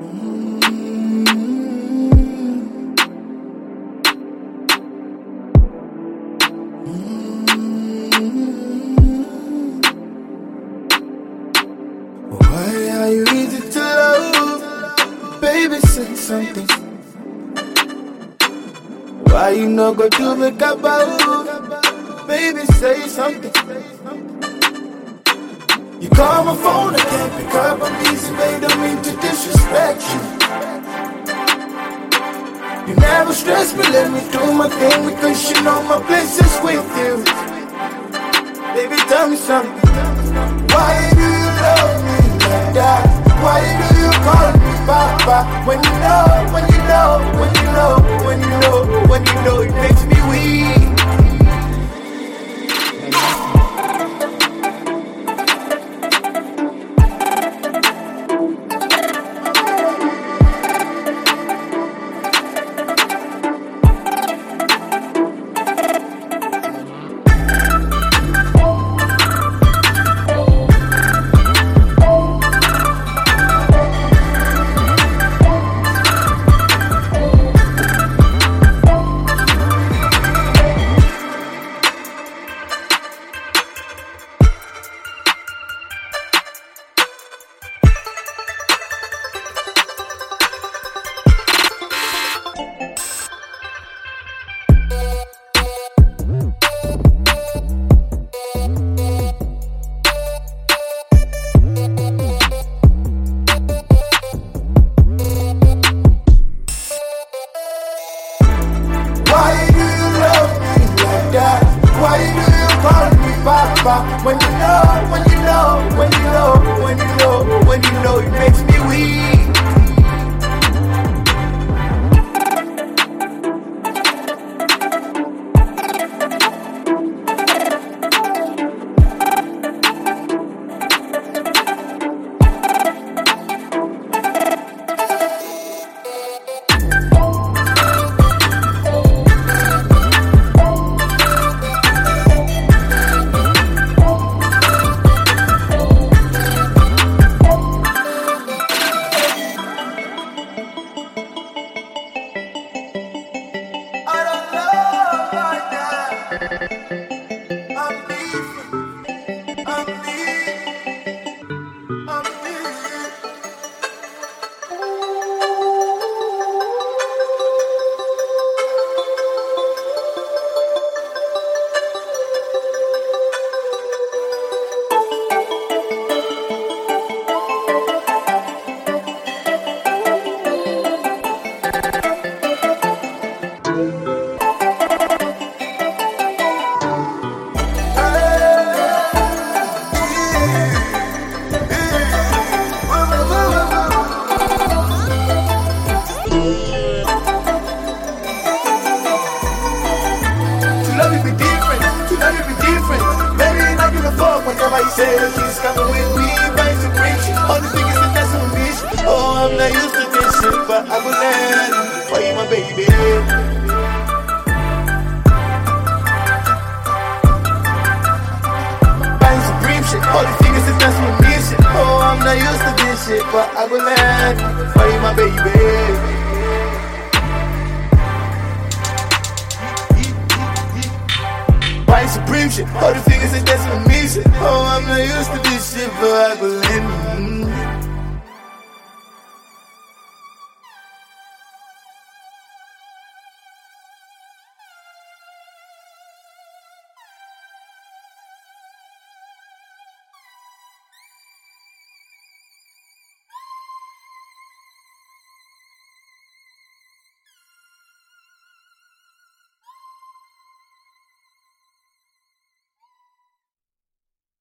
Why are you easy to love? Baby, say something. Why you not go to make a bow? Baby, say something. You call my phone, I can't pick up. I'm easy, babe, don't mean to disrespect you. You never stress me, let me do my thing, because you know my place is with you. Baby, tell me something. Why do you love me like that? Why do you call me Papa? When you know, when you know, when you know, when you know, when you know, it makes me weak. When you know, when you know, when you know, when you know, when you know, it makes me weak. Whenever you say that she's coming with me, by separation, all the things that that's on me. Oh, I'm not used to this shit, but I will learn for you, my baby. By supreme shit, all the things that that's on me. Oh, I'm not used to this shit, but I will learn for you, my baby. Supreme shit, all the fingers and that's my music. Oh, I'm not used to this shit, but I could